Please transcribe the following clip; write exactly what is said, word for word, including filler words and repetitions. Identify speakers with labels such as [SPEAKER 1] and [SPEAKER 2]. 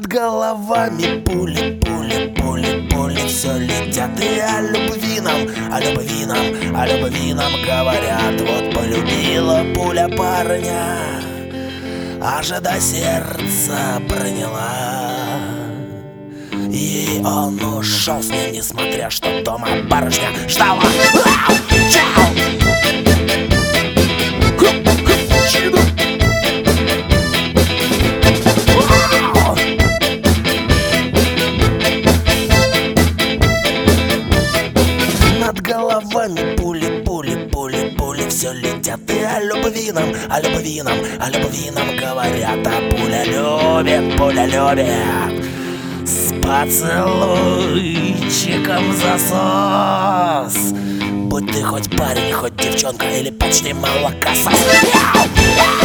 [SPEAKER 1] Над головами пули, пули, пули, пули все летят. И о любви нам, о любви нам, о любви нам говорят. Вот полюбила пуля парня, аж до сердца проняла. И он ушел с ней, несмотря что дома барышня ждала. Чау! Над головами пули, пули, пули, пули все летят. И о любви нам, о любви нам, о любви нам говорят. А пуля любит, пуля любит с поцелуйчиком засос. Будь ты хоть парень, хоть девчонка или почти молокосос.